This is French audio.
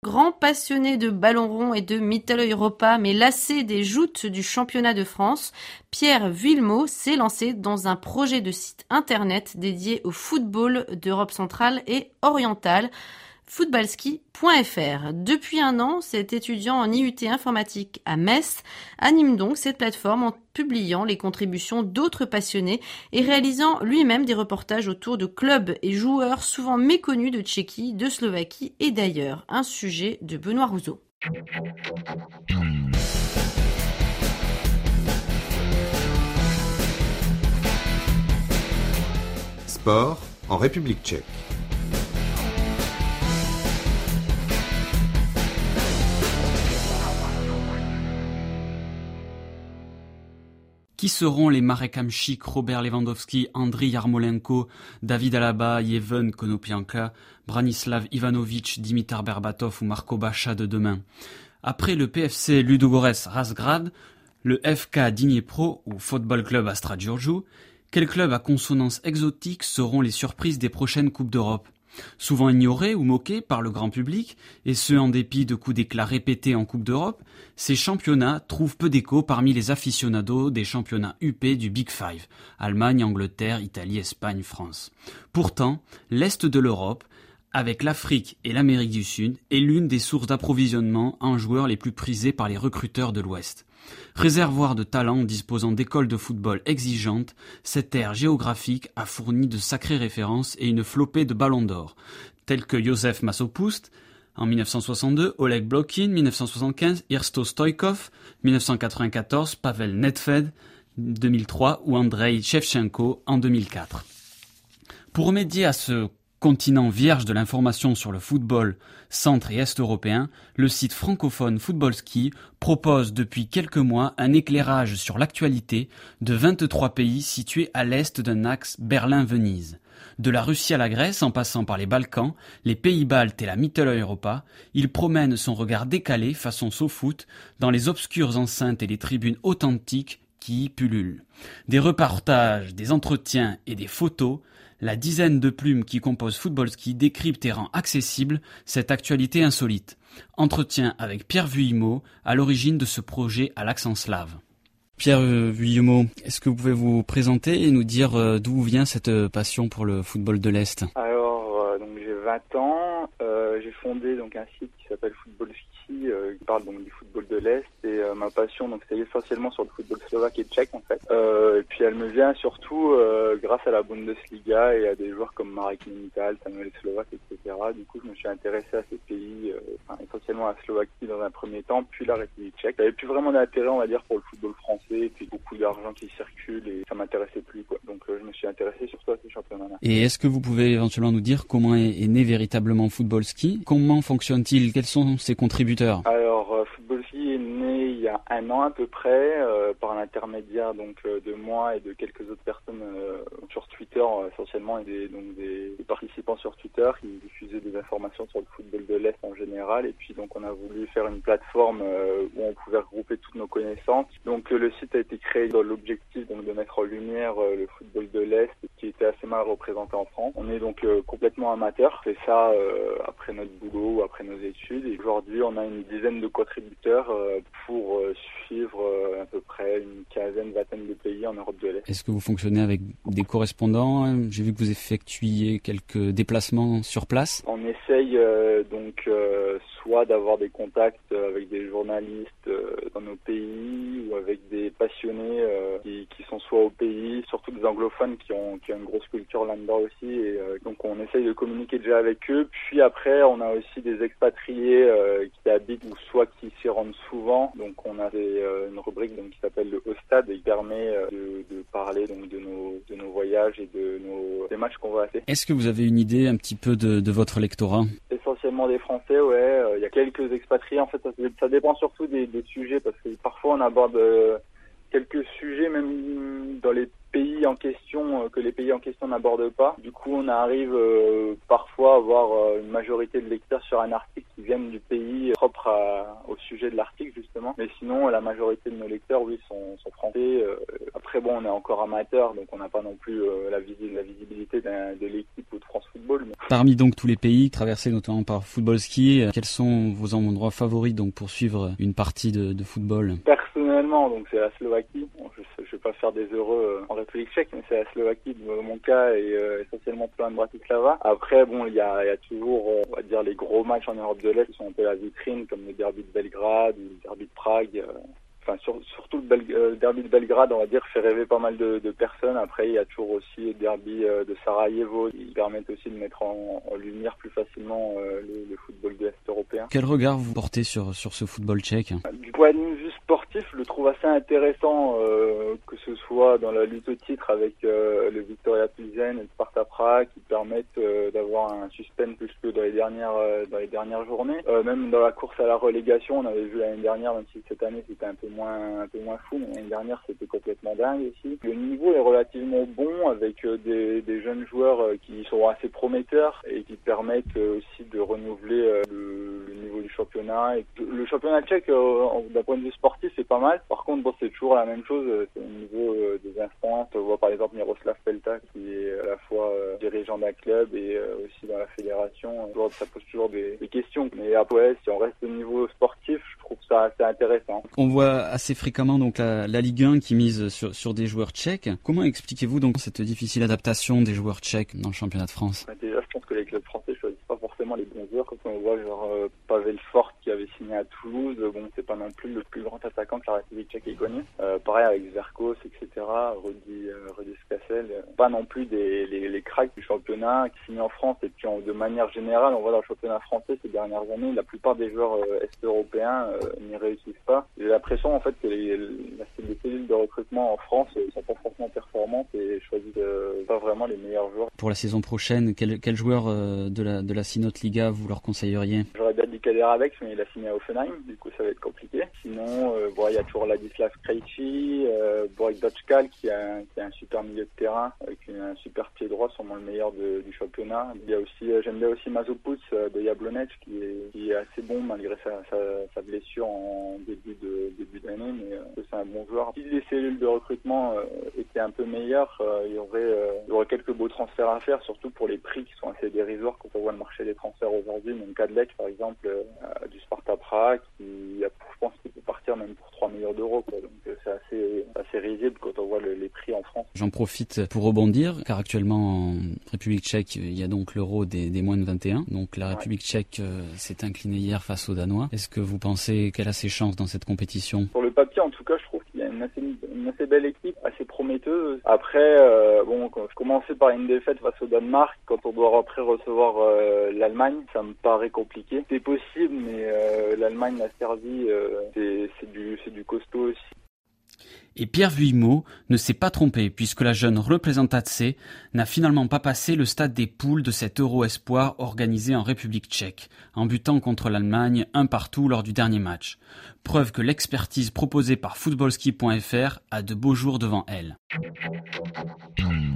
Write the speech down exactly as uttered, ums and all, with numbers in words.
Grand passionné de ballon rond et de Mitteleuropa, mais lassé des joutes du championnat de France, Pierre Vuillemot s'est lancé dans un projet de site internet dédié au football d'Europe centrale et orientale, footballski point f r. Depuis un an, cet étudiant en I U T informatique à Metz anime donc cette plateforme en publiant les contributions d'autres passionnés et réalisant lui-même des reportages autour de clubs et joueurs souvent méconnus de Tchéquie, de Slovaquie et d'ailleurs. Un sujet de Benoît Rouzot. Sport en République tchèque. Qui seront les Marek Hamšík, Robert Lewandowski, Andriy Yarmolenko, David Alaba, Yevhen Konoplyanka, Branislav Ivanovic, Dimitar Berbatov ou Marco Baccia de demain? Après le P F C Ludogorets Razgrad, le F K Dniepro ou Football Club Astra Giurgiu, quels clubs à consonance exotique seront les surprises des prochaines Coupes d'Europe? Souvent ignorés ou moqués par le grand public, et ce en dépit de coups d'éclat répétés en Coupe d'Europe, ces championnats trouvent peu d'écho parmi les aficionados des championnats U P du Big Five, Allemagne, Angleterre, Italie, Espagne, France. Pourtant, l'Est de l'Europe, avec l'Afrique et l'Amérique du Sud, est l'une des sources d'approvisionnement en joueurs les plus prisés par les recruteurs de l'Ouest. Réservoir de talents disposant d'écoles de football exigeantes, cette aire géographique a fourni de sacrées références et une flopée de ballons d'or, tels que Josef Masopust en mille neuf cent soixante-deux, Oleg Blokin mille neuf cent soixante-quinze, Hrsto Stoichkov mille neuf cent quatre-vingt-quatorze, Pavel Nedved deux mille trois ou Andrei Shevchenko en deux mille quatre. Pour remédier à ce continent vierge de l'information sur le football centre et est européen, le site francophone Footballski propose depuis quelques mois un éclairage sur l'actualité de vingt-trois pays situés à l'est d'un axe Berlin-Venise. De la Russie à la Grèce, en passant par les Balkans, les pays baltes et la Mitteleuropa, il promène son regard décalé façon SoFoot dans les obscures enceintes et les tribunes authentiques qui y pullulent. Des reportages, des entretiens et des photos, la dizaine de plumes qui composent Footballski décrypte et rend accessible cette actualité insolite. Entretien avec Pierre Vuillemot, à l'origine de ce projet à l'accent slave. Pierre Vuillemot, est-ce que vous pouvez vous présenter et nous dire euh, d'où vient cette passion pour le football de l'Est? Alors, euh, donc j'ai vingt ans, euh, j'ai fondé donc un site qui s'appelle Footballski, euh, qui parle donc du football de l'Est, et euh, ma passion donc c'est essentiellement sur le football slovaque et tchèque en fait. Euh, et puis elle me vient surtout euh, grâce à la Bundesliga et à des joueurs comme Marek Nemital, Samuel Slovak, et cetera. Du coup, je me suis intéressé à ces pays, euh, enfin, essentiellement à la Slovaquie dans un premier temps, puis la République tchèque. J'avais plus vraiment d'intérêt, on va dire, pour le football français, et puis beaucoup d'argent qui circule, et ça m'intéressait plus, quoi. Donc euh, je me suis intéressé surtout à ces championnats-là. Et est-ce que vous pouvez éventuellement nous dire comment est, est né véritablement Footballski? Comment fonctionne-t-il? Quels sont ses contributeurs? Alors, euh, Footballski est né il y a un an à peu près, euh, par l'intermédiaire donc euh, de moi et de quelques autres personnes euh, sur Twitter euh, essentiellement, et des, donc des, des participants sur Twitter qui diffusaient des informations sur le football de l'Est en général. Et puis donc on a voulu faire une plateforme euh, où on pouvait regrouper toutes nos connaissances. Donc euh, le site a été créé dans l'objectif donc de mettre en lumière euh, le football de l'Est qui était assez mal représenté en France. On est donc euh, complètement amateur, c'est ça euh, après notre boulot ou après nos études. Et aujourd'hui on a une dizaine de contributeurs euh, pour euh, suivre euh, à peu près une quinzaine, vingtaine de pays en Europe de l'Est. Est-ce que vous fonctionnez avec des correspondants? J'ai vu que vous effectuiez quelques déplacements sur place. On essaye euh, donc euh, soit d'avoir des contacts avec des journalistes euh, dans nos pays ou avec des passionnés euh, qui, qui sont soit au pays, surtout des anglophones qui ont, qui ont une grosse culture là-dedans aussi. Et euh, donc on essaye de communiquer déjà avec eux. Puis après on a aussi des expatriés euh, qui habitent ou soit qui s'y rendent souvent. Donc on a des, euh, une rubrique donc, qui s'appelle le Ostad et qui permet euh, de, de parler donc, de, nos, de nos voyages et de nos, des matchs qu'on va assister. Est-ce que vous avez une idée un petit peu de, de votre lectorat? Essentiellement des Français, ouais. Il euh, y a quelques expatriés. En fait, ça, ça dépend surtout des, des sujets parce que parfois on aborde euh, quelques sujets même dans les pays en question euh, que les pays en question n'abordent pas. Du coup, on arrive euh, parfois à avoir euh, une majorité de lecteurs sur un article qui viennent du pays propre à, au sujet de l'article justement. Mais sinon, la majorité de nos lecteurs, oui, sont, sont français. Euh, après, bon, on est encore amateur, donc on n'a pas non plus euh, la, visi- la visibilité d'un, de l'équipe ou de France Football. football. Mais... Parmi donc tous les pays traversés notamment par Football Ski, quels sont vos endroits favoris donc pour suivre une partie de, de football? Personnellement, donc c'est la Slovaquie. Bon, je ne vais pas faire des heureux en République tchèque, mais c'est la Slovaquie dans mon cas et euh, essentiellement plein de Bratislava. Après, bon, il y a, y a toujours, euh, on va dire, les gros matchs en Europe de l'Est qui sont un peu la vitrine, comme le derby de Belgrade ou le derby de Prague. Euh, Enfin, sur, surtout le Bel- euh, derby de Belgrade, on va dire, fait rêver pas mal de, de personnes. Après, il y a toujours aussi le derby euh, de Sarajevo qui permettent aussi de mettre en, en lumière plus facilement euh, le, le football de l'Est européen. Quel regard vous portez sur, sur ce football tchèque? Du point de vue sportif, je le trouve assez intéressant, euh, que ce soit dans la lutte au titre avec euh, le Viktoria Plzeň et le Sparta Prague, qui permettent euh, d'avoir un suspense plus que dans les dernières euh, dans les dernières journées. Euh, même dans la course à la relégation, on avait vu l'année dernière, même si cette année c'était un peu moins un peu moins fou, mais l'année dernière c'était complètement dingue aussi. Le niveau est relativement bon avec euh, des, des jeunes joueurs euh, qui sont assez prometteurs et qui permettent euh, aussi de renouveler euh, le, le niveau du championnat. Et le championnat tchèque, euh, d'un point de vue sportif, c'est pas mal. Par contre, bon, c'est toujours la même chose. C'est au niveau euh, des instances. On voit par exemple Miroslav Pelta qui est à la fois euh, dirigeant d'un club et euh, aussi dans la fédération. Euh, ça pose toujours des, des questions. Mais après, si on reste au niveau sportif, je trouve ça assez intéressant. On voit assez fréquemment donc la, la Ligue un qui mise sur, sur des joueurs tchèques. Comment expliquez-vous donc cette difficile adaptation des joueurs tchèques dans le championnat de France? Bah, déjà, je pense que les clubs français choisissent pas forcément les bons joueurs. Quand on voit genre euh, Pavel Fort qui avait signé à Toulouse, bon, c'est pas non plus le plus grand attaquant que la République tchèque ait connu. Euh, pareil avec Zverkos, et cetera. Rudi, euh, Rudi Skassel, euh, pas non plus des les, les cracks du championnat qui signent en France. Et puis en, de manière générale, on voit dans le championnat français ces dernières années, la plupart des joueurs euh, est-européens euh, n'y réussissent pas. J'ai l'impression en fait que les, la, les cellules de recrutement en France euh, sont pas forcément performantes et choisissent euh, pas vraiment les meilleurs joueurs. Pour la saison prochaine, quel, quel joueur euh, de la de la Synote Liga vous leur conseilleriez? J'aurais bien dit Kader Avex, mais il a signé à Offenheim, du coup ça va être compliqué. Sinon, euh, bon, il y a toujours Ladislav Krejci, euh, Borek Dočkal qui a, qui a un super milieu de terrain avec un super pied droit, sûrement le meilleur de, du championnat. Il y a aussi, euh, j'aime bien aussi Mazopouts euh, de Jablonec qui est, qui est assez bon malgré sa, sa, sa blessure en début de début d'année, mais euh, c'est un bon joueur. Si les cellules de recrutement euh, étaient un peu meilleures, euh, il y aurait, euh, il y aurait quelques beaux transferts à faire, surtout pour les prix qui sont assez dérisoires quand on voit le marché des transferts aujourd'hui. Donc Kadlec par exemple euh, du Sparta Prague, qui je pense qu'il peut partir même pour trois millions d'euros, quoi. Donc euh, c'est assez assez risible quand on voit le, les prix en France. J'en profite pour rebondir, car actuellement en République tchèque, il y a donc l'Euro des, des moins de vingt et un. Donc la République ouais. tchèque euh, s'est inclinée hier face aux Danois. Est-ce que vous pensez qu'elle a ses chances dans cette compétition? Sur le papier, en tout cas, je trouve qu'il y a une assez, une assez belle équipe, assez prometteuse. Après, euh, bon, quand je commençais par une défaite face au Danemark, quand on doit après recevoir euh, l'Allemagne, ça me paraît compliqué. C'est possible, mais euh, l'Allemagne, la Serbie, euh, c'est, c'est du, c'est du costaud aussi. Et Pierre Vuillemot ne s'est pas trompé puisque la jeune représentatie n'a finalement pas passé le stade des poules de cet Euro Espoir organisé en République tchèque, en butant contre l'Allemagne un partout lors du dernier match. Preuve que l'expertise proposée par footballski point f r a de beaux jours devant elle.